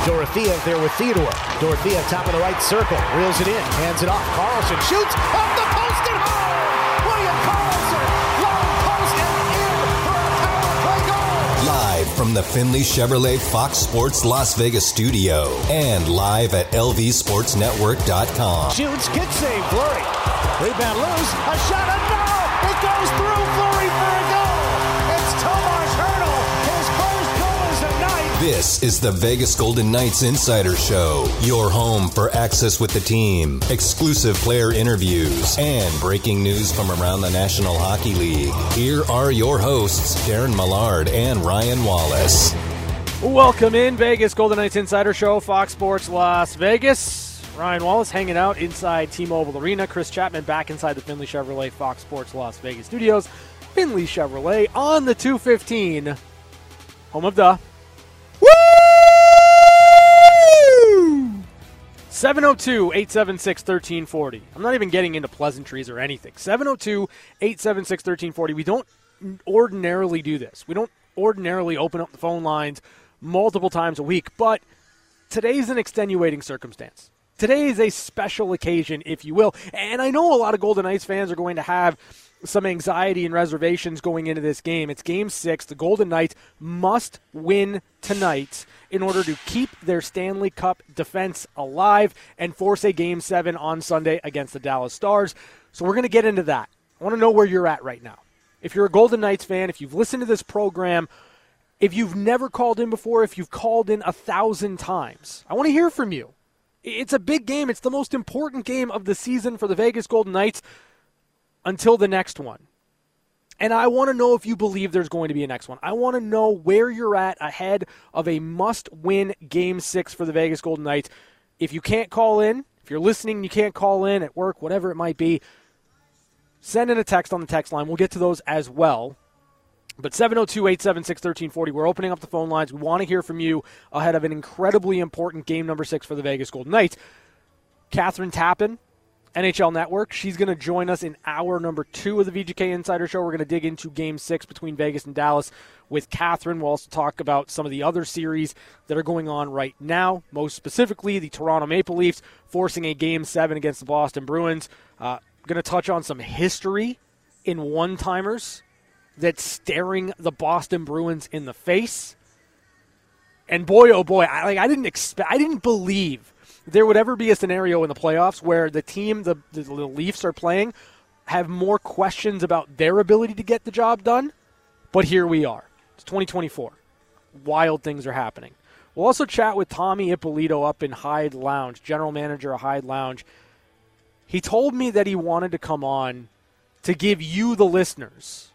Dorothea there with Theodore. Dorothea top of the right circle. Reels it in. Hands it off. Carlson shoots. Off the post and home! William Carlson. Long post and in for a power play goal. Live from the Findlay Chevrolet Fox Sports Las Vegas studio. And live at lvsportsnetwork.com. Shoots. Good save. Fleury. Rebound loose. A shot. And no! It goes through. Fleury for a goal. It's Tomas Hertl. His first goal is the night. This is the Vegas Golden Knights Insider Show, your home for access with the team, exclusive player interviews, and breaking news from around the National Hockey League. Here are your hosts, Darren Millard and Ryan Wallace. Welcome in, Vegas Golden Knights Insider Show, Fox Sports Las Vegas. Ryan Wallace hanging out inside T-Mobile Arena. Chris Chapman back inside the Findlay Chevrolet Fox Sports Las Vegas studios. Findlay Chevrolet on the 215, home of the 702-876-1340. I'm not even getting into pleasantries or anything. 702-876-1340. We don't ordinarily do this. We don't ordinarily open up the phone lines multiple times a week, but today's an extenuating circumstance. Today is a special occasion, if you will, and I know a lot of Golden Knights fans are going to have some anxiety and reservations going into this game. It's Game 6. The Golden Knights must win tonight in order to keep their Stanley Cup defense alive and force a Game 7 on Sunday against the Dallas Stars. So we're going to get into that. I want to know where you're at right now. If you're a Golden Knights fan, if you've listened to this program, if you've never called in before, if you've called in 1,000 times, I want to hear from you. It's a big game. It's the most important game of the season for the Vegas Golden Knights until the next one. And I want to know if you believe there's going to be a next one. I want to know where you're at ahead of a must-win Game 6 for the Vegas Golden Knights. If you can't call in, if you're listening and you can't call in at work, whatever it might be, send in a text on the text line. We'll get to those as well. But 702-876-1340, we're opening up the phone lines. We want to hear from you ahead of an incredibly important game number 6 for the Vegas Golden Knights. Catherine Tappan, NHL Network, she's going to join us in hour number 2 of the VGK Insider Show. We're going to dig into Game 6 between Vegas and Dallas with Catherine. We'll also talk about some of the other series that are going on right now, most specifically the Toronto Maple Leafs forcing a Game 7 against the Boston Bruins. Going to touch on some history in one-timers that's staring the Boston Bruins in the face. And boy, oh boy, I didn't believe there would ever be a scenario in the playoffs where the team the Leafs are playing have more questions about their ability to get the job done. But here we are. It's 2024. Wild things are happening. We'll also chat with Tommy Ippolito up in Hyde Lounge, general manager of Hyde Lounge. He told me that he wanted to come on to give you, the listeners,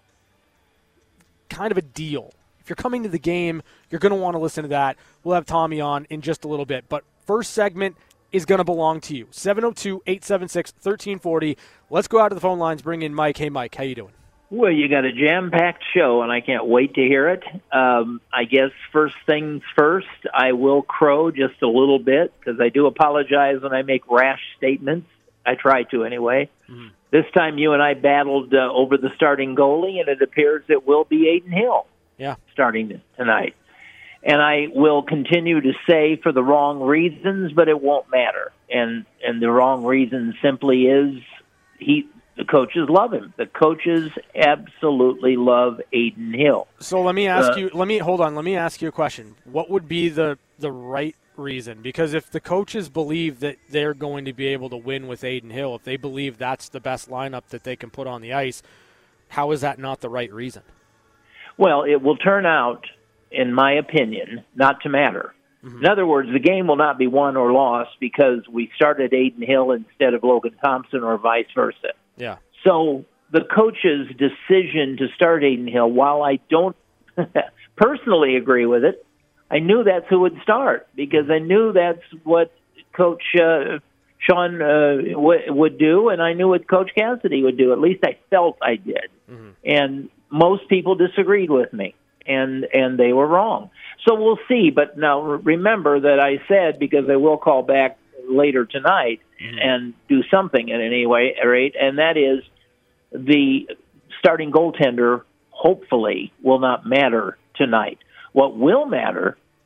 kind of a deal. If you're coming to the game, you're going to want to listen to that. We'll have Tommy on in just a little bit. But first segment is going to belong to you. 702-876-1340. Let's go out to the phone lines, bring in Mike. Hey, Mike, how you doing? Well, you got a jam-packed show, and I can't wait to hear it. I guess first things first, I will crow just a little bit because I do apologize when I make rash statements. I try to anyway. Mm-hmm. This time you and I battled over the starting goalie, and it appears it will be Adin Hill starting tonight. And I will continue to say for the wrong reasons, but it won't matter. And the wrong reason simply is the coaches love him. The coaches absolutely love Adin Hill. So let me ask you. Let me ask you a question. What would be the right reason? Because if the coaches believe that they're going to be able to win with Adin Hill, if they believe that's the best lineup that they can put on the ice, how is that not the right reason? Well, it will turn out, in my opinion, not to matter. Mm-hmm. In other words, the game will not be won or lost because we started Adin Hill instead of Logan Thompson or vice versa. Yeah. So the coach's decision to start Adin Hill, while I don't personally agree with it, I knew that's who would start because I knew that's what Coach Sean would do, and I knew what Coach Cassidy would do. At least I felt I did. Mm-hmm. And most people disagreed with me, and they were wrong. So we'll see. But now remember that I said, because I will call back later tonight and do something at any rate, and that is the starting goaltender hopefully will not matter tonight. What will matter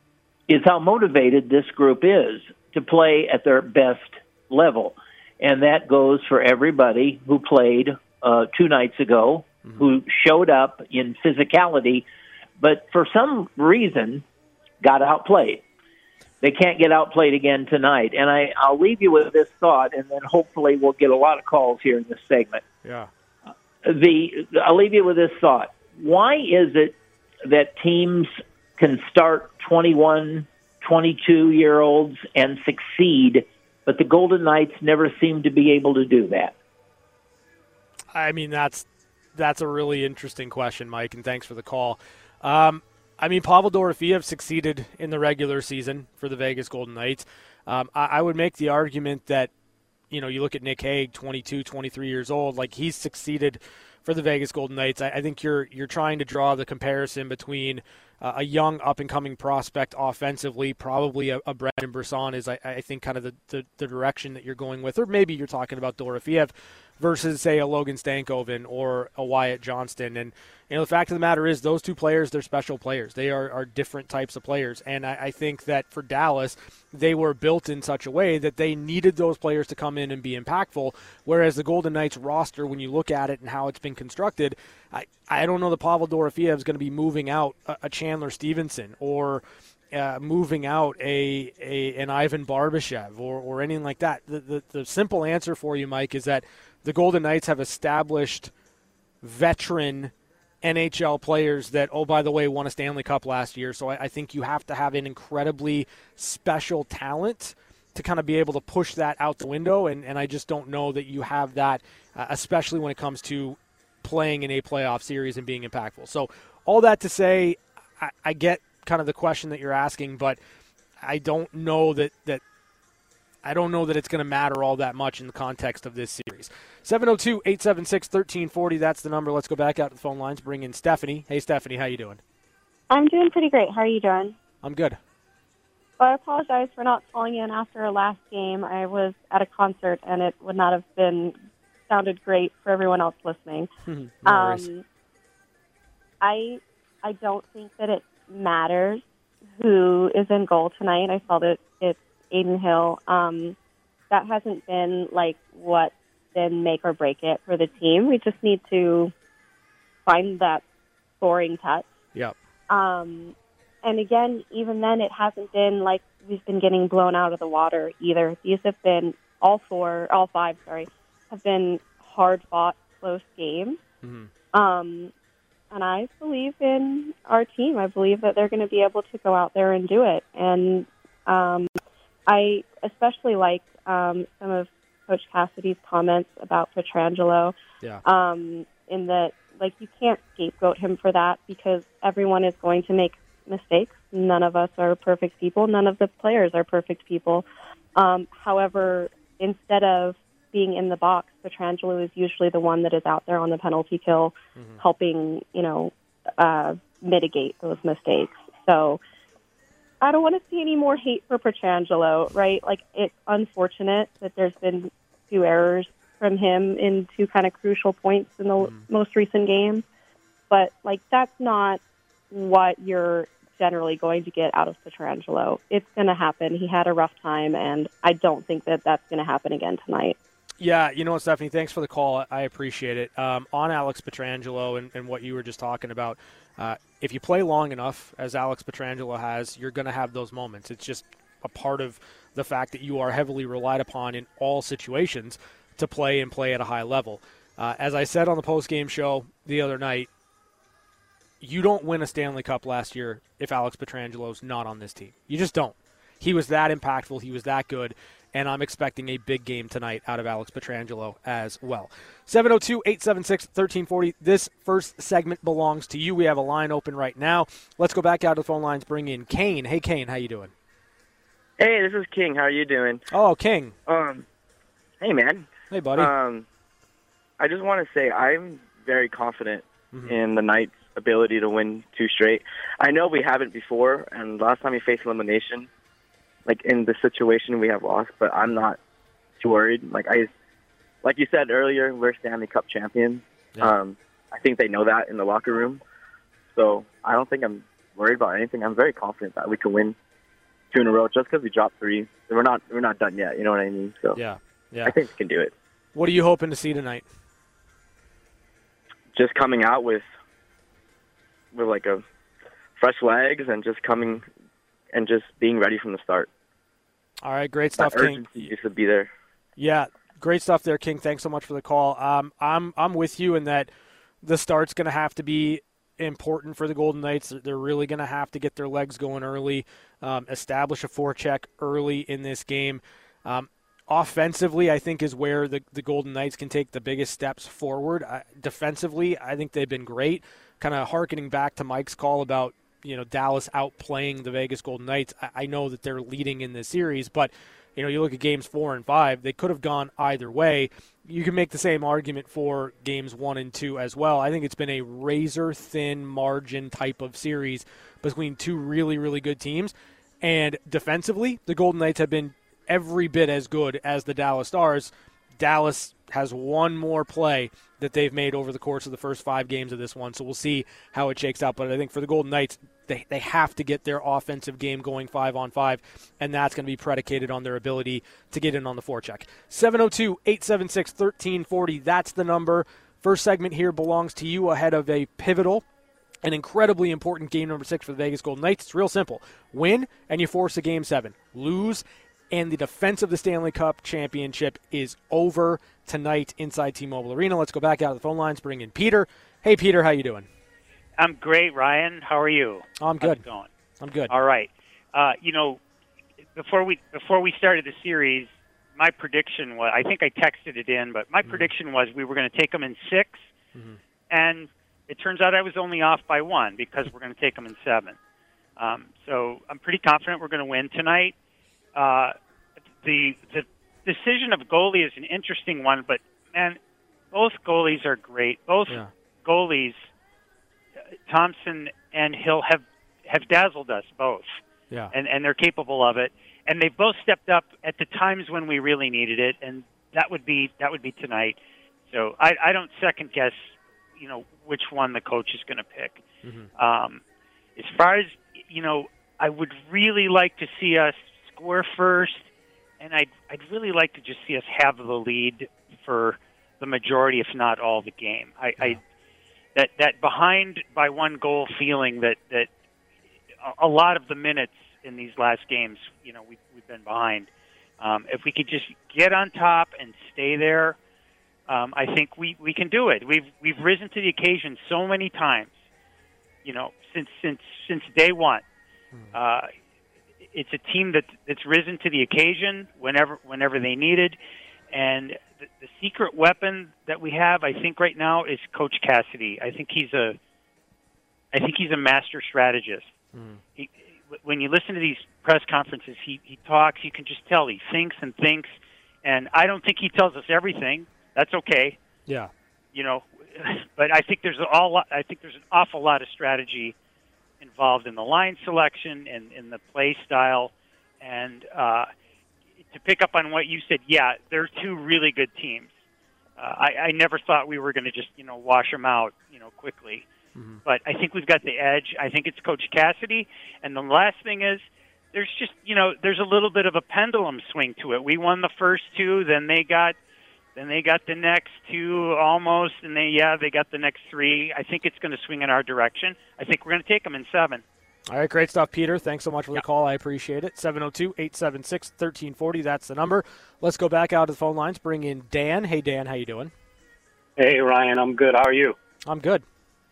is how motivated this group is to play at their best level. And that goes for everybody who played 2 nights ago, who showed up in physicality, but for some reason got outplayed. They can't get outplayed again tonight. And I'll leave you with this thought, and then hopefully we'll get a lot of calls here in this segment. Yeah. I'll leave you with this thought. Why is it that teams can start 21, 22-year-olds and succeed, but the Golden Knights never seem to be able to do that? I mean, that's a really interesting question, Mike, and thanks for the call. Pavel Dorofeyev succeeded in the regular season for the Vegas Golden Knights. I would make the argument that, you look at Nick Hague, 22, 23 years old, like he's succeeded for the Vegas Golden Knights. I think you're trying to draw the comparison between a young up-and-coming prospect offensively, probably a Brendan Brisson is, I think, kind of the direction that you're going with, or maybe you're talking about Dorofeyev versus, say, a Logan Stankoven or a Wyatt Johnston. And, the fact of the matter is those two players, they're special players. They are different types of players. And I think that for Dallas, they were built in such a way that they needed those players to come in and be impactful, whereas the Golden Knights roster, when you look at it and how it's been constructed, I don't know that Pavel Dorofeyev is going to be moving out a Chandler Stevenson or moving out an Ivan Barbashev or anything like that. The simple answer for you, Mike, is that the Golden Knights have established veteran NHL players that, oh, by the way, won a Stanley Cup last year. So I think you have to have an incredibly special talent to kind of be able to push that out the window. And I just don't know that you have that, especially when it comes to playing in a playoff series and being impactful. So all that to say, I get kind of the question that you're asking, but I don't know that it's going to matter all that much in the context of this series. 702-876-1340, that's the number. Let's go back out to the phone lines, bring in Stephanie. Hey, Stephanie, how you doing? I'm doing pretty great. How are you doing? I'm good. Well, I apologize for not calling in after our last game. I was at a concert, and it would not have sounded great for everyone else listening. No worries. I don't think that it matters who is in goal tonight. I saw that it's Adin Hill. That hasn't been what's been make or break it for the team. We just need to find that scoring touch. Yep. And again, even then, it hasn't been like we've been getting blown out of the water either. These have been all five, have been hard-fought, close games. Mm-hmm. And I believe in our team. I believe that they're going to be able to go out there and do it. And I especially like some of Coach Cassidy's comments about Pietrangelo. Yeah. In that, you can't scapegoat him for that because everyone is going to make mistakes. None of us are perfect people. None of the players are perfect people. However, instead of being in the box, Pietrangelo is usually the one that is out there on the penalty kill, helping, mitigate those mistakes. So I don't want to see any more hate for Pietrangelo, right? It's unfortunate that there's been 2 errors from him in 2 kind of crucial points in the most recent games. But, that's not what you're generally going to get out of Pietrangelo. It's going to happen. He had a rough time, and I don't think that that's going to happen again tonight. Yeah, you know what, Stephanie, thanks for the call. I appreciate it. On Alex Pietrangelo and what you were just talking about, if you play long enough, as Alex Pietrangelo has, you're going to have those moments. It's just a part of the fact that you are heavily relied upon in all situations to play at a high level. As I said on the post-game show the other night, you don't win a Stanley Cup last year if Alex Pietrangelo's not on this team. You just don't. He was that impactful. He was that good. And I'm expecting a big game tonight out of Alex Pietrangelo as well. 702-876-1340. This first segment belongs to you. We have a line open right now. Let's go back out to the phone lines, bring in Kane. Hey, Kane, how you doing? Hey, this is King. How are you doing? Oh, King. Hey, man. Hey, buddy. I just want to say I'm very confident in the Knights' ability to win 2 straight. I know we haven't before, and last time we faced elimination, in the situation we have lost, but I'm not too worried. Like you said earlier, we're Stanley Cup champions. Yeah. I think they know that in the locker room. So I don't think I'm worried about anything. I'm very confident that we can win 2 in a row just because we dropped 3. We're not done yet. You know what I mean? So Yeah. I think we can do it. What are you hoping to see tonight? Just coming out with like a fresh legs and just coming and just being ready from the start. All right, great stuff, that King. Urgency just to be there. Yeah, great stuff there, King. Thanks so much for the call. I'm with you in that the start's going to have to be important for the Golden Knights. They're really going to have to get their legs going early, establish a forecheck early in this game. Offensively, I think, is where the Golden Knights can take the biggest steps forward. Defensively, I think they've been great. Kind of hearkening back to Mike's call about Dallas outplaying the Vegas Golden Knights. I know that they're leading in this series, but you look at games 4 and 5, they could have gone either way. You can make the same argument for games 1 and 2 as well. I think it's been a razor-thin margin type of series between two really, really good teams. And defensively, the Golden Knights have been every bit as good as the Dallas Stars. Dallas has one more play that they've made over the course of the first 5 games of this one, so we'll see how it shakes out. But I think for the Golden Knights, they have to get their offensive game going 5-on-5, and that's going to be predicated on their ability to get in on the forecheck. 702-876-1340, that's the number. First segment here belongs to you ahead of a pivotal, an incredibly important game number 6 for the Vegas Golden Knights. It's real simple. Win, and you force a Game 7. Lose, and the defense of the Stanley Cup championship is over tonight inside T-Mobile Arena. Let's go back out of the phone lines, bring in Peter. Hey, Peter, how you doing? I'm great, Ryan. How are you? I'm good. How's it going? I'm good. All right. Before we started the series, my prediction was, I think I texted it in, but my prediction was we were going to take them in 6, and it turns out I was only off by 1 because we're going to take them in 7. So I'm pretty confident we're going to win tonight. The decision of goalie is an interesting one, but, man, both goalies are great. Both goalies, Thompson and Hill, have dazzled us both. Yeah. And they're capable of it. And they've both stepped up at the times when we really needed it, and that would be tonight. So I don't second guess, which one the coach is going to pick. As far as, I would really like to see us score first, and I'd really like to just see us have the lead for the majority, if not all, the game. That behind by 1 goal feeling that a lot of the minutes in these last games, we've been behind. If we could just get on top and stay there, I think we can do it. We've risen to the occasion so many times, since day one. It's a team that's risen to the occasion whenever they needed, and the secret weapon that we have, I think, right now is Coach Cassidy. I think he's a master strategist. When you listen to these press conferences, he talks. You can just tell he thinks, and I don't think he tells us everything. That's okay. Yeah. But I think there's an awful lot of strategy involved in the line selection and in the play style. And to pick up on what you said, they're 2 really good teams. I never thought we were going to just wash them out quickly. But I think we've got the edge. I think it's Coach Cassidy. And the last thing is, there's just there's a little bit of a pendulum swing to it. We won the first 2, then they got the next 2 almost, and they got the next 3. I think it's going to swing in our direction. I think we're going to take them in 7. All right, great stuff, Peter. Thanks so much for the call. I appreciate it. 702-876-1340, that's the number. Let's go back out to the phone lines, bring in Dan. Hey, Dan, how you doing? Hey, Ryan, I'm good. How are you? I'm good.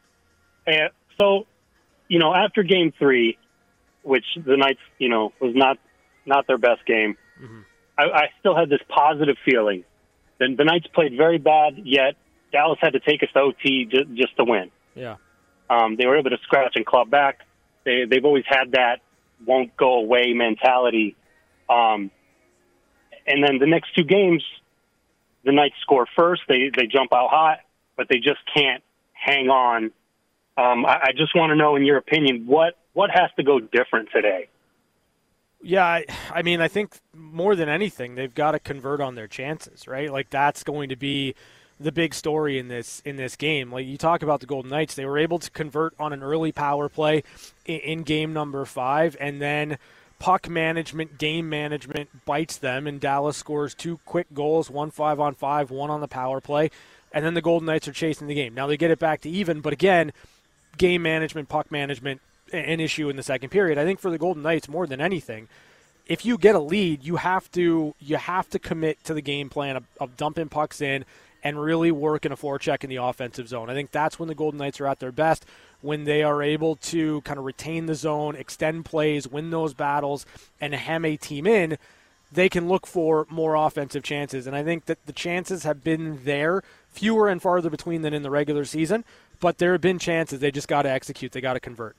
So, after Game 3, which the Knights, was not their best game, I still had this positive feeling. The Knights played very bad, yet Dallas had to take us to OT just to win. Yeah. They were able to scratch and claw back. They've always had that won't go away mentality. And then the next 2 games, the Knights score first. They jump out hot, but they just can't hang on. I just want to know, in your opinion, what has to go different today? Yeah, I mean, I think more than anything, they've got to convert on their chances, right? Like, that's going to be the big story in this game. Like, you talk about the Golden Knights, they were able to convert on an early power play in game number 5, and then puck management, game management bites them, and Dallas scores 2 quick goals, 1 5-on-5, 1 on the power play, and then the Golden Knights are chasing the game. Now they get it back to even, but again, game management, puck management, an issue in the second period. I think for the Golden Knights, more than anything, if you get a lead, you have to commit to the game plan of dumping pucks in and really work in a forecheck in the offensive zone. I think that's when the Golden Knights are at their best, when they are able to kind of retain the zone, extend plays, win those battles, and hem a team in. They can look for more offensive chances. And I think that the chances have been there, fewer and farther between than in the regular season, but there have been chances. They just got to execute. They got to convert.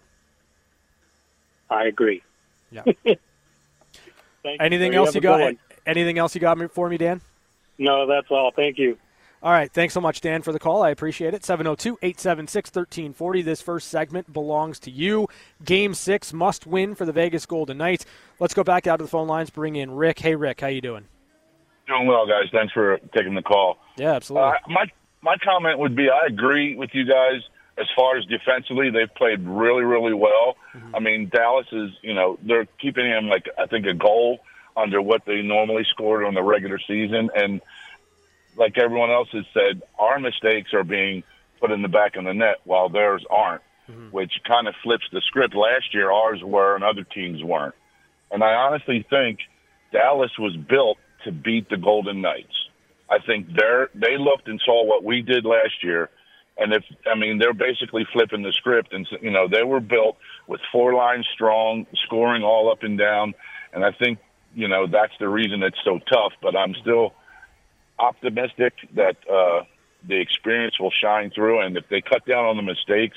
I agree. Yeah. Anything else you got? Anything else you got for me, Dan? No, that's all. Thank you. All right. Thanks so much, Dan, for the call. I appreciate it. 702-876-1340. This first segment belongs to you. Game 6 must win for the Vegas Golden Knights. Let's go back out to the phone lines. Bring in Rick. Hey, Rick. How you doing? Doing well, guys. Thanks for taking the call. Yeah, absolutely. My comment would be I agree with you guys as far as defensively. They've played really, really well. Mm-hmm. I mean, Dallas is, they're keeping him, I think, a goal under what they normally scored on the regular season. And like everyone else has said, our mistakes are being put in the back of the net while theirs aren't, which kind of flips the script. Last year, ours were and other teams weren't. And I honestly think Dallas was built to beat the Golden Knights. I think they looked and saw what we did last year, and they're basically flipping the script. And they were built with 4 lines strong, scoring all up and down. And I think that's the reason it's so tough. But I'm still optimistic that the experience will shine through, and if they cut down on the mistakes,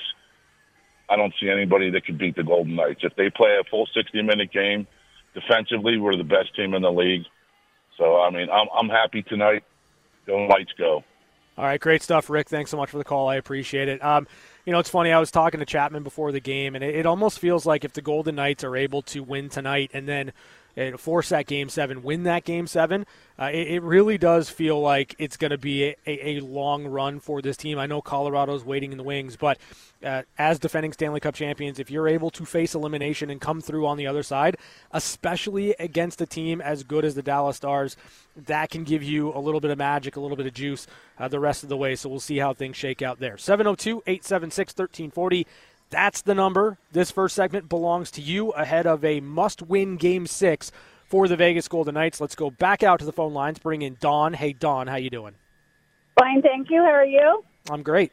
I don't see anybody that can beat the Golden Knights. If they play a full 60-minute game, defensively, we're the best team in the league. So, I'm happy tonight. Golden Knights go. All right, great stuff, Rick. Thanks so much for the call. I appreciate it. It's funny. I was talking to Chapman before the game, and it almost feels like if the Golden Knights are able to win tonight and then force that Game 7, win that Game 7, it really does feel like it's going to be a long run for this team. I know Colorado's waiting in the wings, but as defending Stanley Cup champions, if you're able to face elimination and come through on the other side, especially against a team as good as the Dallas Stars, that can give you a little bit of magic, a little bit of juice the rest of the way. So we'll see how things shake out there. 702-876-1340. That's the number. This first segment belongs to you ahead of a must-win Game 6 for the Vegas Golden Knights. Let's go back out to the phone lines. Bring in Dawn. Hey, Dawn, how you doing? Fine, thank you. How are you? I'm great.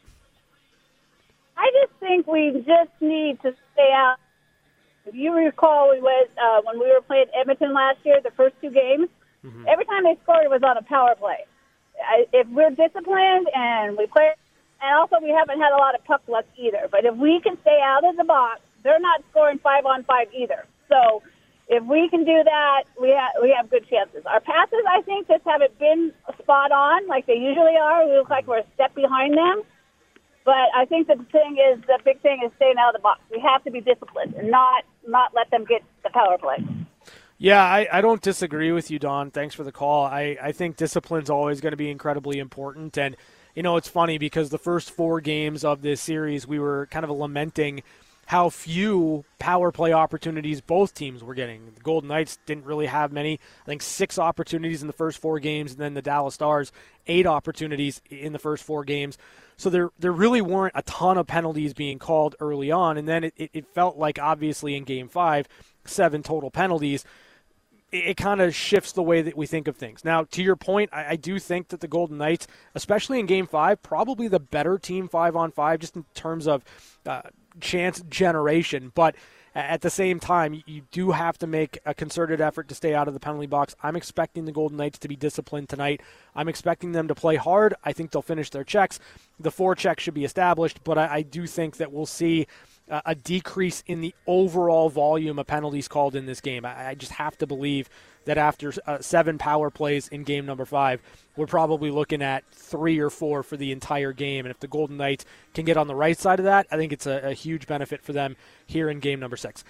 I just think we just need to stay out. If you recall, when we were playing Edmonton last year, the first 2 games, every time they scored, it was on a power play. If we're disciplined and we play, and also we haven't had a lot of puck luck either, but if we can stay out of the box, they're not scoring 5-on-5 either. So if we can do that, we have good chances. Our passes, I think, just haven't been spot on like they usually are. We look like we're a step behind them. But I think the big thing is staying out of the box. We have to be disciplined and not let them get the power play. Yeah, I don't disagree with you, Dawn. Thanks for the call. I think discipline's always going to be incredibly important. And, it's funny because the first 4 games of this series, we were kind of lamenting how few power play opportunities both teams were getting. The Golden Knights didn't really have many. I think 6 opportunities in the first 4 games, and then the Dallas Stars, 8 opportunities in the first 4 games. So there really weren't a ton of penalties being called early on, and then it felt like, obviously, in Game 5, 7 total penalties. It kind of shifts the way that we think of things. Now, to your point, I do think that the Golden Knights, especially in Game 5, probably the better team 5-on-5, just in terms of chance generation. But at the same time, you do have to make a concerted effort to stay out of the penalty box. I'm expecting the Golden Knights to be disciplined tonight. I'm expecting them to play hard. I think they'll finish their checks. The forecheck should be established, but I do think that we'll see a decrease in the overall volume of penalties called in this game. I just have to believe that after 7 power plays in game number 5, we're probably looking at 3 or 4 for the entire game. And if the Golden Knights can get on the right side of that, I think it's a huge benefit for them here in game number 6.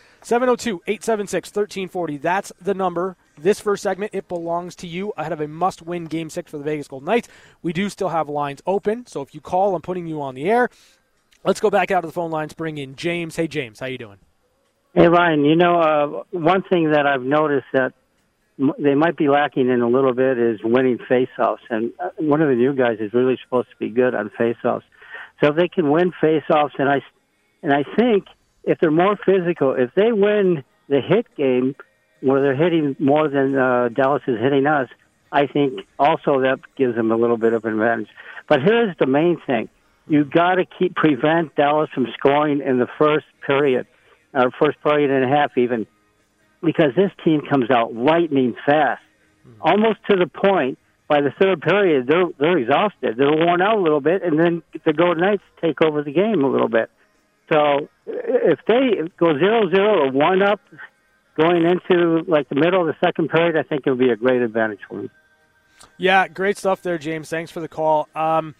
702-876-1340. That's the number. This first segment, it belongs to you ahead of a must-win Game 6 for the Vegas Golden Knights. We do still have lines open, so if you call, I'm putting you on the air. Let's go back out to the phone lines, bring in James. Hey, James, how you doing? Hey, Ryan, one thing that I've noticed that they might be lacking in a little bit is winning faceoffs. And one of the new guys is really supposed to be good on faceoffs. So if they can win faceoffs, and I think if they're more physical, if they win the hit game where they're hitting more than Dallas is hitting us, I think also that gives them a little bit of an advantage. But here's the main thing. You got to prevent Dallas from scoring in the first period, or first period and a half even, because this team comes out lightning fast, almost to the point. By the third period, they're exhausted. They're worn out a little bit, and then the Golden Knights take over the game a little bit. So if they go 0-0 or 1-up going into like the middle of the second period, I think it would be a great advantage for them. Yeah, great stuff there, James. Thanks for the call. I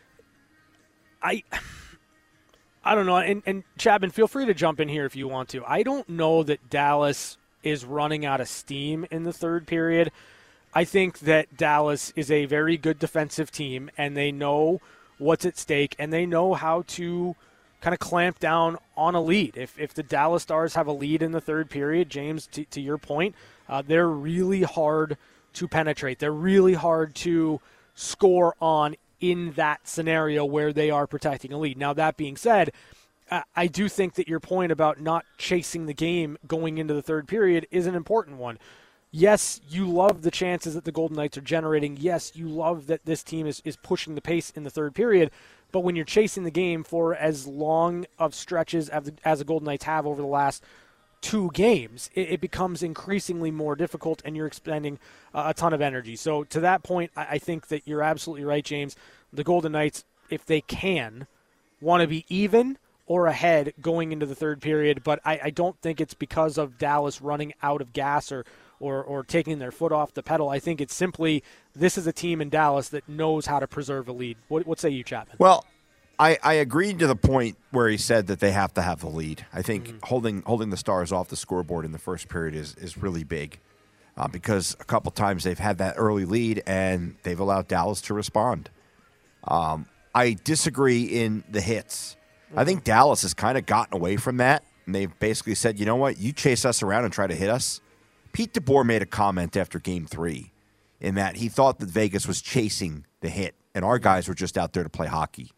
don't know, and Chapman, feel free to jump in here if you want to. I don't know that Dallas is running out of steam in the third period. I think that Dallas is a very good defensive team, and they know what's at stake, and they know how to kind of clamp down on a lead. If the Dallas Stars have a lead in the third period, James, to your point, they're really hard to penetrate. They're really hard to score on in that scenario where they are protecting a lead. Now, that being said, I do think that your point about not chasing the game going into the third period is an important one. Yes, you love the chances that the Golden Knights are generating. Yes, you love that this team is pushing the pace in the third period. But when you're chasing the game for as long of stretches as the Golden Knights have over the last 2 games, it becomes increasingly more difficult, and you're expending a ton of energy. So to that point, I think that you're absolutely right, James. The Golden Knights, if they can, want to be even or ahead going into the third period. But I don't think it's because of Dallas running out of gas or taking their foot off the pedal. I think it's simply this is a team in Dallas that knows how to preserve a lead. What say you, Chapman? Well, I agreed to the point where he said that they have to have the lead. I think holding the Stars off the scoreboard in the first period is really big because a couple times they've had that early lead and they've allowed Dallas to respond. I disagree in the hits. I think Dallas has kind of gotten away from that, and they've basically said, you know what, you chase us around and try to hit us. Pete DeBoer made a comment after Game 3 in that he thought that Vegas was chasing the hit, and our guys were just out there to play hockey.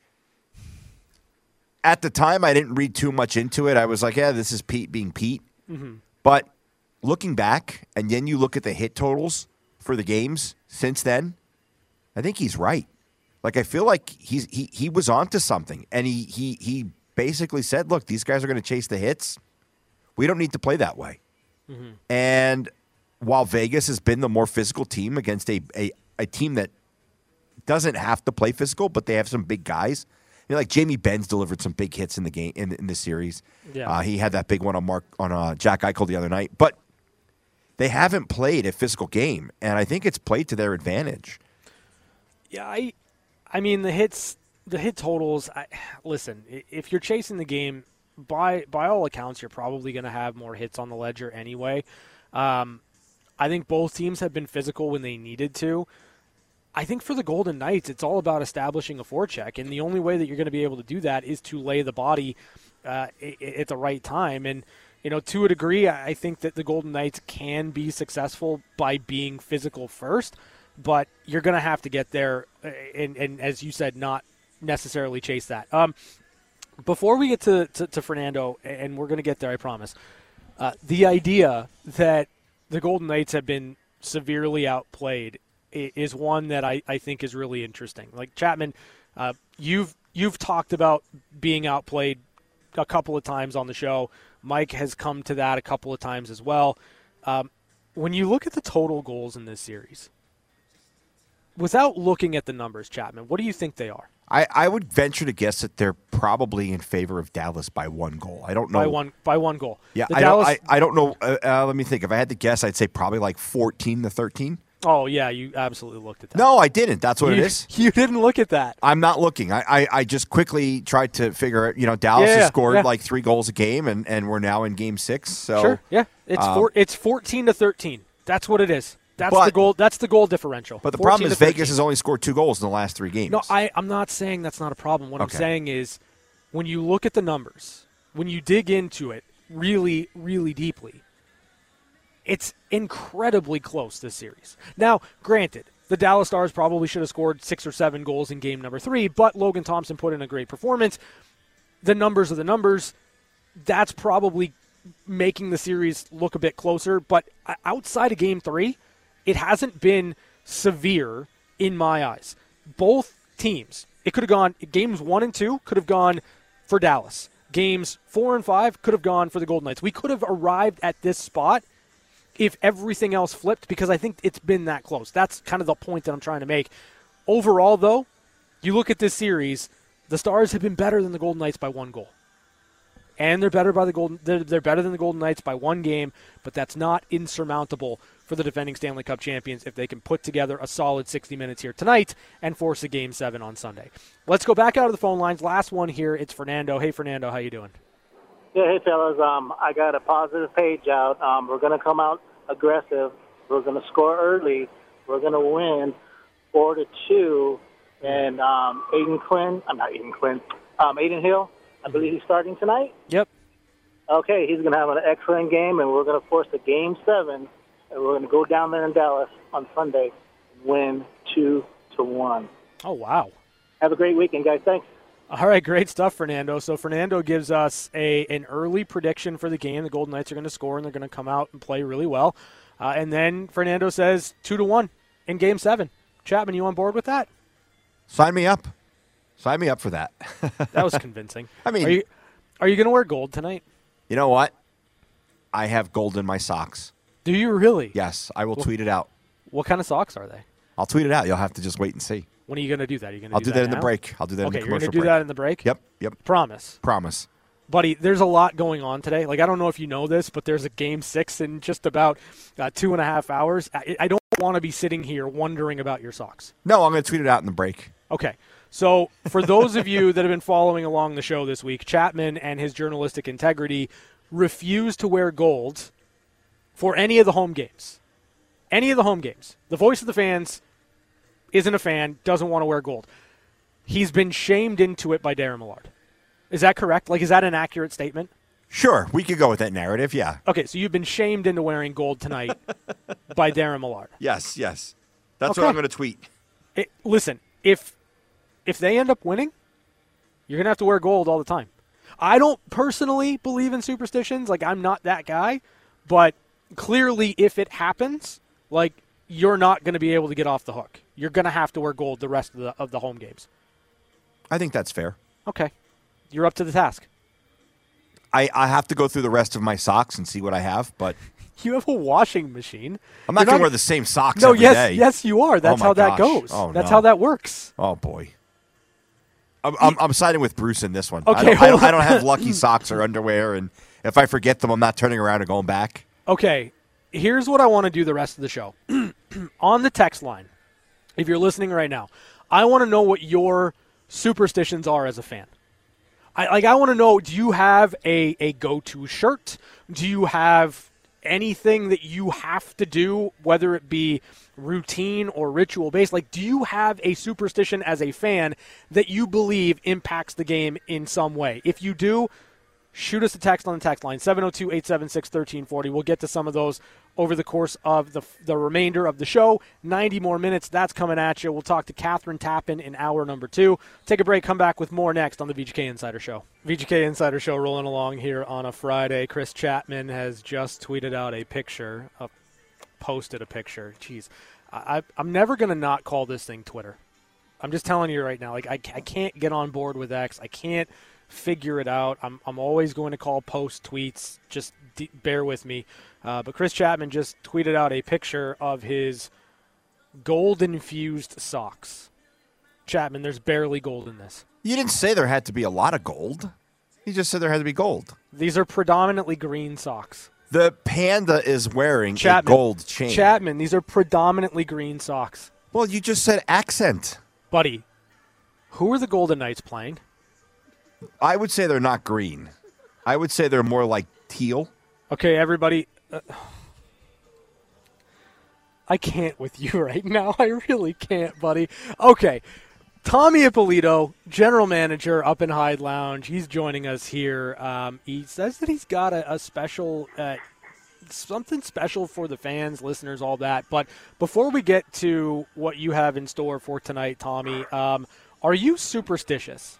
At the time, I didn't read too much into it. I was like, yeah, this is Pete being Pete. Mm-hmm. But looking back, and then you look at the hit totals for the games since then, I think he's right. Like, I feel like he was onto something, and he basically said, look, these guys are going to chase the hits. We don't need to play that way. Mm-hmm. And while Vegas has been the more physical team against a team that doesn't have to play physical, but they have some big guys. You know, like Jamie Benz delivered some big hits in the game in the series. Yeah. He had that big one on Jack Eichel the other night. But they haven't played a physical game, and I think it's played to their advantage. Yeah, I mean the hit totals. Listen, if you're chasing the game, by all accounts, you're probably going to have more hits on the ledger anyway. I think both teams have been physical when they needed to. I think for the Golden Knights, it's all about establishing a forecheck, and the only way that you're going to be able to do that is to lay the body at the right time. And to a degree, I think that the Golden Knights can be successful by being physical first, but you're going to have to get there, and as you said, not necessarily chase that. Before we get to Fernando, and we're going to get there, I promise, the idea that the Golden Knights have been severely outplayed is one that I think is really interesting. Like, Chapman, you've talked about being outplayed a couple of times on the show. Mike has come to that a couple of times as well. When you look at the total goals in this series, without looking at the numbers, Chapman, what do you think they are? I would venture to guess that they're probably in favor of Dallas by 1 goal. I don't know. By one goal. Yeah, I don't know. Let me think. If I had to guess, I'd say probably like 14-13. Oh, yeah, you absolutely looked at that. No, I didn't. That's what it is. You didn't look at that. I'm not looking. I just quickly tried to figure it. Dallas has scored like 3 goals a game, and we're now in Game 6. So sure, yeah. It's 14-13. That's what it is. That's the goal. That's the goal differential. But the problem is Vegas has only scored 2 goals in the last 3 games. No, I'm not saying that's not a problem. What I'm saying is when you look at the numbers, when you dig into it, really, really deeply, it's incredibly close, this series. Now, granted, the Dallas Stars probably should have scored 6 or 7 goals in game number 3, but Logan Thompson put in a great performance. The numbers are the numbers. That's probably making the series look a bit closer, but outside of game 3, it hasn't been severe in my eyes. Both teams, it could have gone, games 1 and 2 could have gone for Dallas. Games 4 and 5 could have gone for the Golden Knights. We could have arrived at this spot if everything else flipped, because I think it's been that close. That's kind of the point that I'm trying to make. Overall, though, you look at this series, the Stars have been better than the Golden Knights by 1 goal. And they're better than the Golden Knights by 1 game, but that's not insurmountable for the defending Stanley Cup champions if they can put together a solid 60 minutes here tonight and force a Game 7 on Sunday. Let's go back out of the phone lines. Last one here, it's Fernando. Hey, Fernando, how you doing? Yeah, hey, fellas. I got a positive page out. We're going to come out aggressive. We're going to score early. We're going to win 4-2. And Aiden Hill, I believe he's starting tonight. Yep. Okay, he's going to have an excellent game, and we're going to force a Game 7, and we're going to go down there in Dallas on Sunday and win 2-1. Oh, wow. Have a great weekend, guys. Thanks. All right, great stuff, Fernando. So Fernando gives us an early prediction for the game. The Golden Knights are going to score, and they're going to come out and play really well. And then Fernando says 2-1 in Game 7. Chapman, you on board with that? Sign me up. Sign me up for that. That was convincing. I mean, are you going to wear gold tonight? You know what? I have gold in my socks. Do you really? Yes, I will tweet it out. What kind of socks are they? I'll tweet it out. You'll have to just wait and see. When are you going to do that? I'll do that in the break. I'll do that in the commercial break. Okay, you're going to do that in the break? Yep. Promise. Buddy, there's a lot going on today. Like, I don't know if you know this, but there's a Game 6 in just about 2.5 hours. I don't want to be sitting here wondering about your socks. No, I'm going to tweet it out in the break. Okay. So for those of you that have been following along the show this week, Chapman and his journalistic integrity refuse to wear gold for any of the home games. Any of the home games. The voice of the fans isn't a fan, doesn't want to wear gold. He's been shamed into it by Darren Millard. Is that correct? Like, is that an accurate statement? Sure, we could go with that narrative, yeah. Okay, so you've been shamed into wearing gold tonight by Darren Millard. Yes. That's what I'm going to tweet. Listen, if they end up winning, you're going to have to wear gold all the time. I don't personally believe in superstitions. Like, I'm not that guy. But clearly, if it happens, like, you're not going to be able to get off the hook. You're going to have to wear gold the rest of the home games. I think that's fair. Okay. You're up to the task. I have to go through the rest of my socks and see what I have, but... You have a washing machine. I'm not going to wear the same socks every day. Yes, you are. That's how that goes. That's how that works. Oh, boy. I'm siding with Bruce in this one. Okay, I don't have lucky socks or underwear, and if I forget them, I'm not turning around and going back. Okay, here's what I want to do the rest of the show. On the text line, if you're listening right now, I want to know what your superstitions are as a fan. I want to know, do you have a go-to shirt? Do you have anything that you have to do, whether it be routine or ritual-based? Like, do you have a superstition as a fan that you believe impacts the game in some way? If you do, shoot us a text on the text line, 702-876-1340. We'll get to some of those over the course of the remainder of the show. 90 more minutes, that's coming at you. We'll talk to Catherine Tappan in hour number 2. Take a break, come back with more next on the VGK Insider Show. VGK Insider Show rolling along here on a Friday. Chris Chapman has just tweeted out a picture, posted a picture. Jeez, I'm never going to not call this thing Twitter. I'm just telling you right now, like I can't get on board with X. I can't figure it out. I'm always going to call post tweets. Just bear with me. But Chris Chapman just tweeted out a picture of his gold-infused socks. Chapman, there's barely gold in this. You didn't say there had to be a lot of gold. You just said there had to be gold. These are predominantly green socks. The panda is wearing a gold chain. Chapman, these are predominantly green socks. Well, you just said accent. Buddy, who are the Golden Knights playing? I would say they're not green. I would say they're more like teal. Okay, everybody. I can't with you right now. I really can't, buddy. Okay. Tommy Ippolito, general manager up in Hyde Lounge. He's joining us here. He says that he's got a special, something special for the fans, listeners, all that. But before we get to what you have in store for tonight, Tommy, are you superstitious?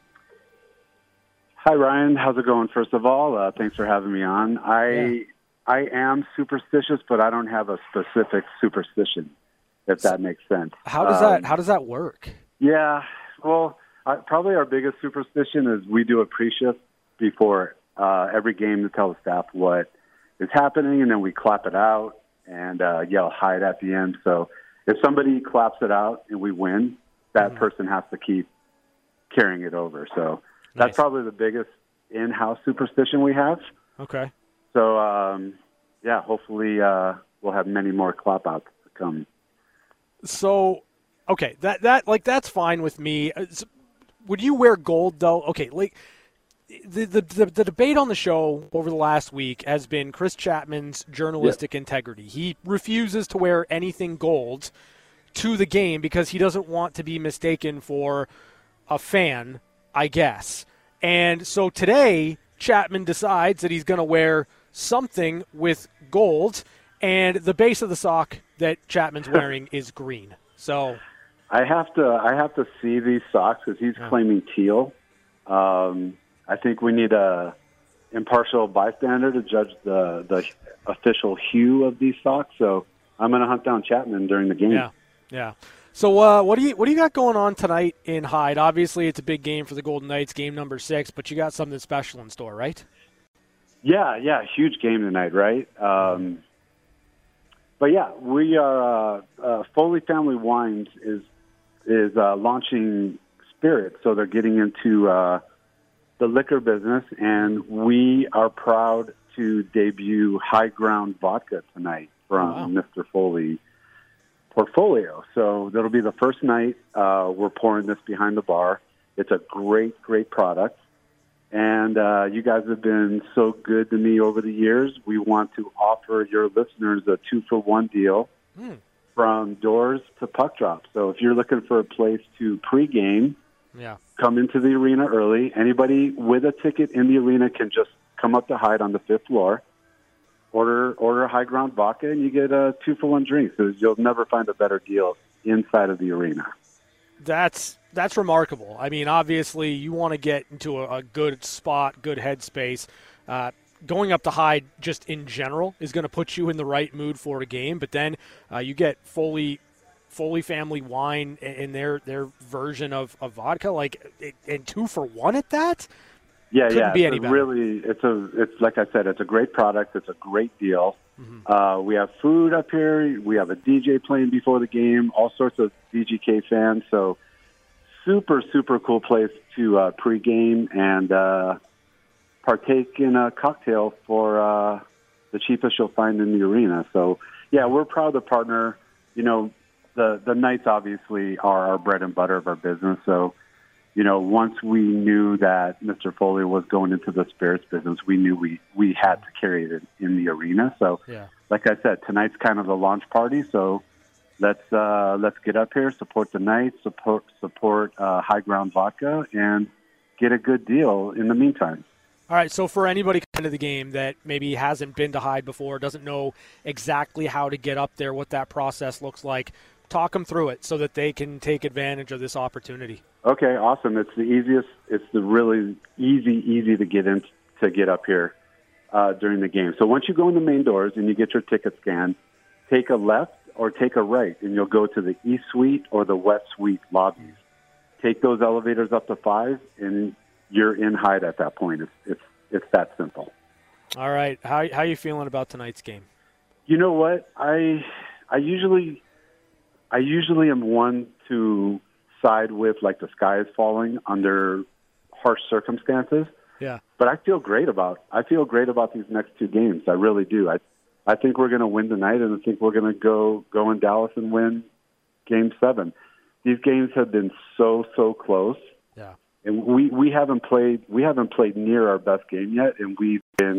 Hi, Ryan. How's it going? First of all, thanks for having me on. I am superstitious, but I don't have a specific superstition, if that makes sense. How does that work? Yeah, well, probably our biggest superstition is we do a pre-shift before every game to tell the staff what is happening, and then we clap it out and yell Hyde at the end. So if somebody claps it out and we win, that person has to keep carrying it over. So that's probably the biggest in-house superstition we have. Okay. So, hopefully we'll have many more clap-outs to come. So, okay, that's fine with me. Would you wear gold, though? Okay, like the debate on the show over the last week has been Chris Chapman's journalistic integrity. He refuses to wear anything gold to the game because he doesn't want to be mistaken for a fan, I guess. And so today, Chapman decides that he's going to wear something with gold, and the base of the sock that Chapman's wearing is green. So I have to see these socks because he's claiming teal. I think we need a impartial bystander to judge the official hue of these socks. So I'm going to hunt down Chapman during the game. Yeah. So what do you got going on tonight in Hyde? Obviously, it's a big game for the Golden Knights, game number 6, but you got something special in store, right? Yeah, huge game tonight, right? But yeah, we are Foley Family Wines is launching spirits, so they're getting into the liquor business, and we are proud to debut High Ground Vodka tonight from Mr. Foley portfolio. So that'll be the first night we're pouring this behind the bar. It's a great product. And you guys have been so good to me over the years. We want to offer your listeners a 2-for-1 deal from doors to puck drop. So if you're looking for a place to pregame, come into the arena early. Anybody with a ticket in the arena can just come up to Hyde on the 5th floor, order High Ground Vodka, and you get a 2-for-1 drink. So you'll never find a better deal inside of the arena. That's remarkable. I mean, obviously, you want to get into a good spot, good headspace. Going up to Hyde just in general is going to put you in the right mood for a game. But then you get Foley Family Wine in their version of vodka, and 2-for-1 at that. Couldn't be any better. Really, it's like I said, it's a great product. It's a great deal. We have food up here. We have a DJ playing before the game. All sorts of DGK fans. So super cool place to pregame and partake in a cocktail for the cheapest you'll find in the arena. So yeah, we're proud to partner. You know, the Knights obviously are our bread and butter of our business. So, you know, once we knew that Mr. Foley was going into the spirits business, we knew we had to carry it in the arena. So, like I said, tonight's kind of the launch party. So let's get up here, support the Knights, support High Ground Vodka, and get a good deal in the meantime. All right, so for anybody coming to the game that maybe hasn't been to Hyde before, doesn't know exactly how to get up there, what that process looks like, talk them through it so that they can take advantage of this opportunity. Okay, awesome. It's the easiest. It's the really easy to get in to get up here during the game. So once you go in the main doors and you get your ticket scanned, take a left or take a right, and you'll go to the East Suite or the West Suite lobbies. Take those elevators up to 5, and you're in Hyde at that point. It's that simple. All right, how are you feeling about tonight's game? You know what? I usually am one to side with like the sky is falling under harsh circumstances. Yeah. But I feel great about these next 2 games. I really do. I think we're going to win tonight, and I think we're going to go in Dallas and win Game 7. These games have been so close. Yeah. And we haven't played near our best game yet, and we've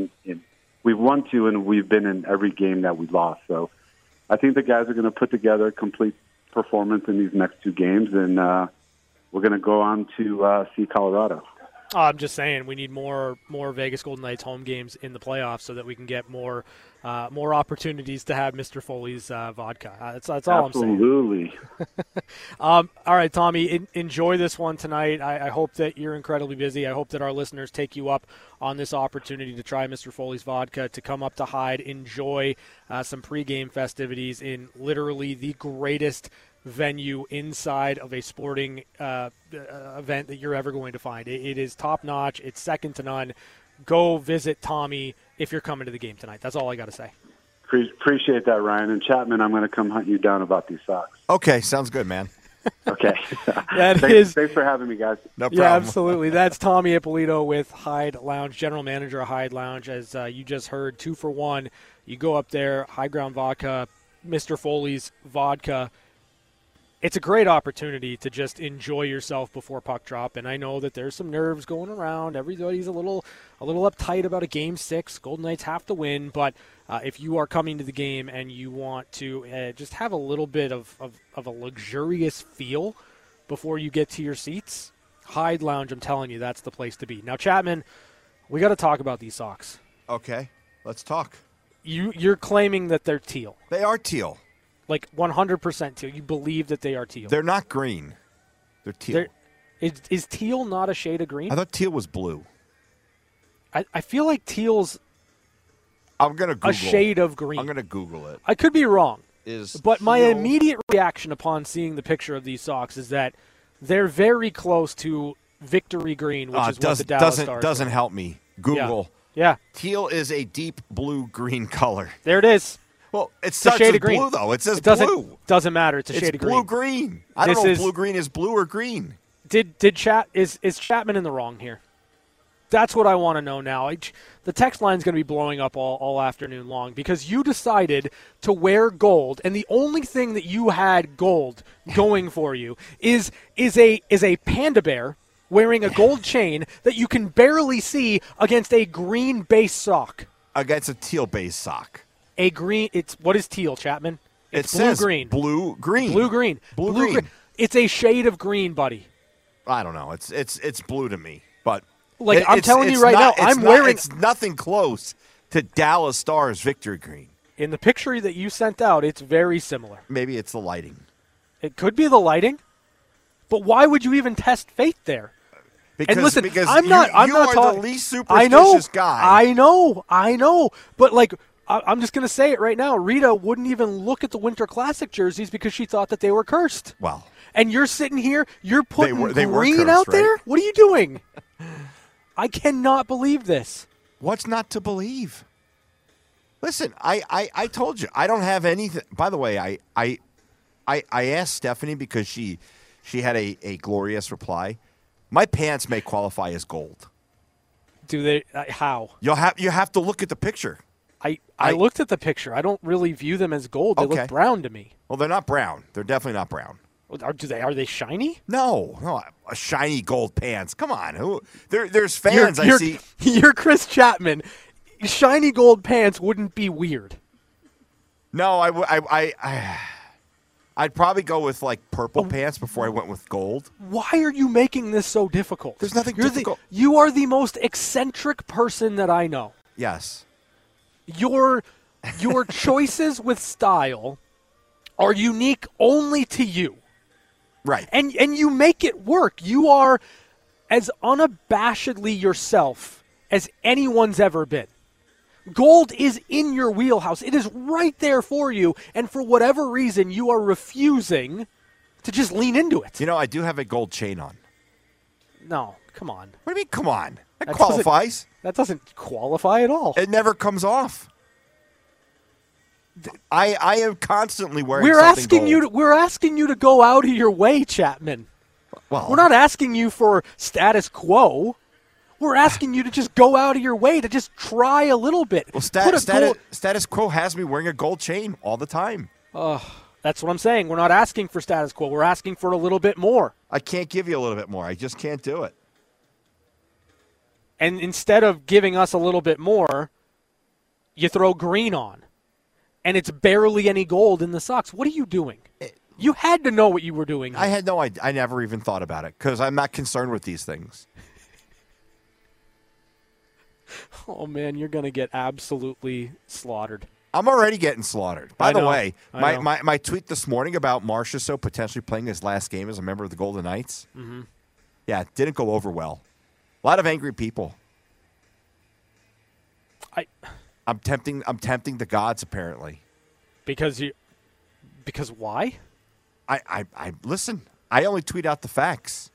won 2, and we've been in every game that we lost. So I think the guys are going to put together a complete performance in these next 2 games, and we're going to go on to see Colorado. I'm just saying we need more Vegas Golden Knights home games in the playoffs so that we can get more opportunities to have Mr. Foley's vodka. That's all Absolutely. I'm saying. All right, Tommy, enjoy this one tonight. I hope that you're incredibly busy. I hope that our listeners take you up on this opportunity to try Mr. Foley's vodka, to come up to Hyde, enjoy some pregame festivities in literally the greatest venue inside of a sporting event that you're ever going to find. It is top-notch. It's second to none. Go visit Tommy if you're coming to the game tonight. That's all I got to say. Appreciate that, Ryan. And Chapman, I'm going to come hunt you down about these socks. Okay, sounds good, man. Okay. Thanks for having me, guys. No problem. Yeah, absolutely. That's Tommy Ippolito with Hyde Lounge, general manager of Hyde Lounge. As you just heard, 2 for 1. You go up there, High Ground Vodka, Mr. Foley's vodka. It's a great opportunity to just enjoy yourself before puck drop, and I know that there's some nerves going around. Everybody's a little uptight about a Game 6. Golden Knights have to win, but if you are coming to the game and you want to just have a little bit of a luxurious feel before you get to your seats, Hyde Lounge, I'm telling you, that's the place to be. Now, Chapman, we got to talk about these socks. Okay, let's talk. You're claiming that they're teal. They are teal. Like 100% teal. You believe that they are teal. They're not green. They're teal. Is teal not a shade of green? I thought teal was blue. I feel like teal's I'm gonna Google a shade of green. I'm going to Google it. I could be wrong. But my teal... immediate reaction upon seeing the picture of these socks is that they're very close to Victory Green, which is what the Dallas Stars doesn't help me. Google. Yeah. Teal is a deep blue-green color. There it is. Well, it starts with blue, though. It says blue. Doesn't matter. It's a shade of green. It's blue-green. I don't know if blue-green is blue or green. Is Chapman in the wrong here? That's what I want to know now. The text line's going to be blowing up all afternoon long because you decided to wear gold, and the only thing that you had gold going for you is a panda bear wearing a gold chain that you can barely see against a green base sock. Against a teal base sock. A green. What is teal, Chapman? It's it says blue-green. Blue-green. Blue-green. Blue-green. It's a shade of green, buddy. I don't know. It's blue to me, but I'm telling you right now, I'm wearing. It's nothing close to Dallas Stars Victory Green. In the picture that you sent out, it's very similar. Maybe it's the lighting. It could be the lighting, but why would you even test fate there? Because, and listen, because I'm not the least superstitious guy. I know, but I'm just going to say it right now. Rita wouldn't even look at the Winter Classic jerseys because she thought that they were cursed. Well, and you're sitting here, you're putting they green cursed, out right? there? What are you doing? I cannot believe this. What's not to believe? Listen, I told you, I don't have anything. By the way, I asked Stephanie because she had a glorious reply. My pants may qualify as gold. Do they? How? You have to look at the picture. I looked at the picture. I don't really view them as gold. They look brown to me. Well, they're not brown. They're definitely not brown. Are they shiny? No, a shiny gold pants. Come on, there's fans I see. You're Chris Chapman. Shiny gold pants wouldn't be weird. No, I'd probably go with purple pants before I went with gold. Why are you making this so difficult? There's nothing difficult. You are the most eccentric person that I know. Yes. Your choices with style are unique only to you. Right. And you make it work. You are as unabashedly yourself as anyone's ever been. Gold is in your wheelhouse. It is right there for you, and for whatever reason, you are refusing to just lean into it. You know, I do have a gold chain on. No, come on. What do you mean, come on? That qualifies. That doesn't qualify at all. It never comes off. I am constantly wearing something gold. We're asking you to go out of your way, Chapman. Well, we're not asking you for status quo. We're asking you to just go out of your way to just try a little bit. Well, status quo has me wearing a gold chain all the time. That's what I'm saying. We're not asking for status quo. We're asking for a little bit more. I can't give you a little bit more. I just can't do it. And instead of giving us a little bit more, you throw green on. And it's barely any gold in the socks. What are you doing? You had to know what you were doing. I had no idea. I never even thought about it because I'm not concerned with these things. Oh, man, you're going to get absolutely slaughtered. I'm already getting slaughtered. By the way, I know. my tweet this morning about Marchessault potentially playing his last game as a member of the Golden Knights, yeah, it didn't go over well. A lot of angry people. I'm tempting the gods, apparently. Because why? I listen. I only tweet out the facts.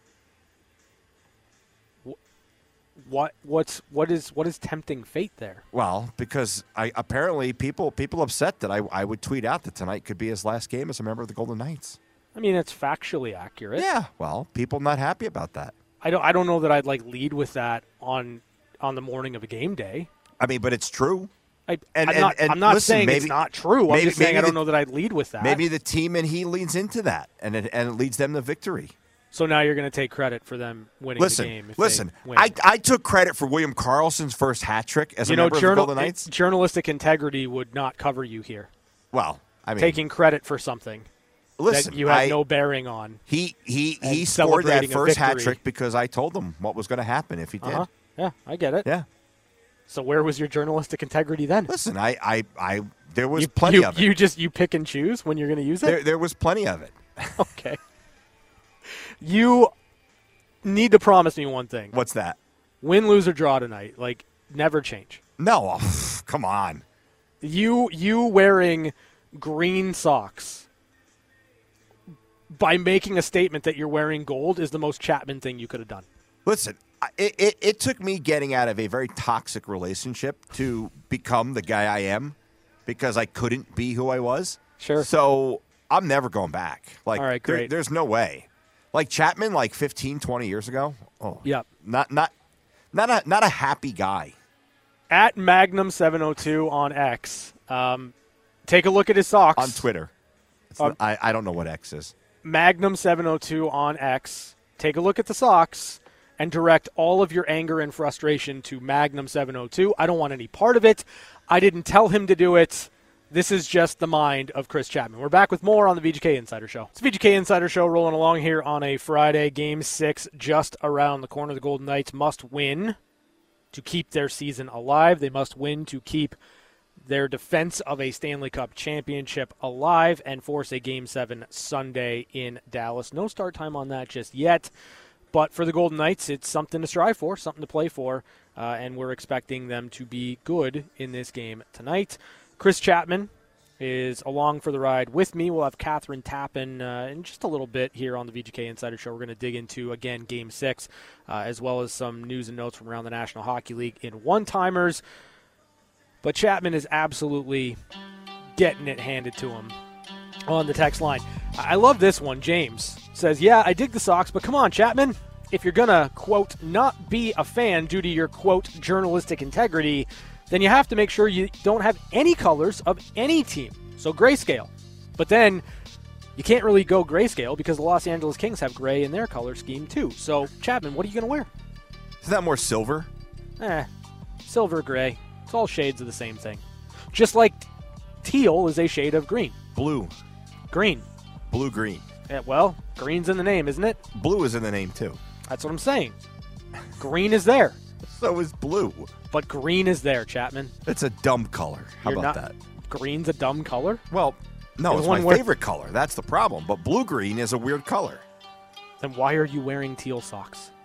What is tempting fate there? Well, because apparently people upset that I would tweet out that tonight could be his last game as a member of the Golden Knights. I mean, it's factually accurate. Yeah. Well, people not happy about that. I don't know that I'd lead with that on the morning of a game day. I mean, but it's true. I'm not listen, saying it's not true. I'm just saying I don't know that I'd lead with that. Maybe the team and he leads into that, and it leads them to victory. So now you're going to take credit for them winning the game. Listen, I took credit for William Karlsson's first hat trick as a member of the Golden Knights. Journalistic integrity would not cover you here. Well, I mean, taking credit for something that you had no bearing on. He scored that first hat trick because I told him what was going to happen if he did. Yeah, I get it. Yeah. So where was your journalistic integrity then? Listen, there was plenty of it. You pick and choose when you're going to use it? There was plenty of it. Okay. You need to promise me one thing. What's that? Win, lose, or draw tonight. Never change. No. Come on. You wearing green socks by making a statement that you're wearing gold is the most Chapman thing you could have done. Listen, it took me getting out of a very toxic relationship to become the guy I am because I couldn't be who I was. Sure. So I'm never going back. All right, great. There's no way. Chapman, 15, 20 years ago. Oh, yep. Not a happy guy. At Magnum702 on X. Take a look at his socks. On Twitter. I don't know what X is. Magnum702 on X. Take a look at the socks and direct all of your anger and frustration to Magnum702. I don't want any part of it. I didn't tell him to do it. This is just the mind of Chris Chapman. We're back with more on the VGK Insider Show. It's the VGK Insider Show rolling along here on a Friday. Game 6 just around the corner. The Golden Knights must win to keep their season alive. They must win to keep their defense of a Stanley Cup championship alive and force a Game 7 Sunday in Dallas. No start time on that just yet. But for the Golden Knights, it's something to strive for, something to play for, and we're expecting them to be good in this game tonight. Chris Chapman is along for the ride with me. We'll have Catherine Tappan in just a little bit here on the VGK Insider Show. We're going to dig into, again, Game 6, as well as some news and notes from around the National Hockey League in one-timers. But Chapman is absolutely getting it handed to him on the text line. I love this one. James says, yeah, I dig the Sox, but come on, Chapman. If you're going to, quote, not be a fan due to your, quote, journalistic integrity, then you have to make sure you don't have any colors of any team. So grayscale. But then you can't really go grayscale because the Los Angeles Kings have gray in their color scheme too. So, Chapman, what are you going to wear? Isn't that more silver? Silver, gray. It's all shades of the same thing. Just like teal is a shade of green. Blue. Green. Blue-green. Yeah, well, green's in the name, isn't it? Blue is in the name, too. That's what I'm saying. Green is there. So is blue. But green is there, Chapman. It's a dumb color. How about that? Green's a dumb color? Well, no, it's my favorite color. That's the problem. But blue-green is a weird color. Then why are you wearing teal socks?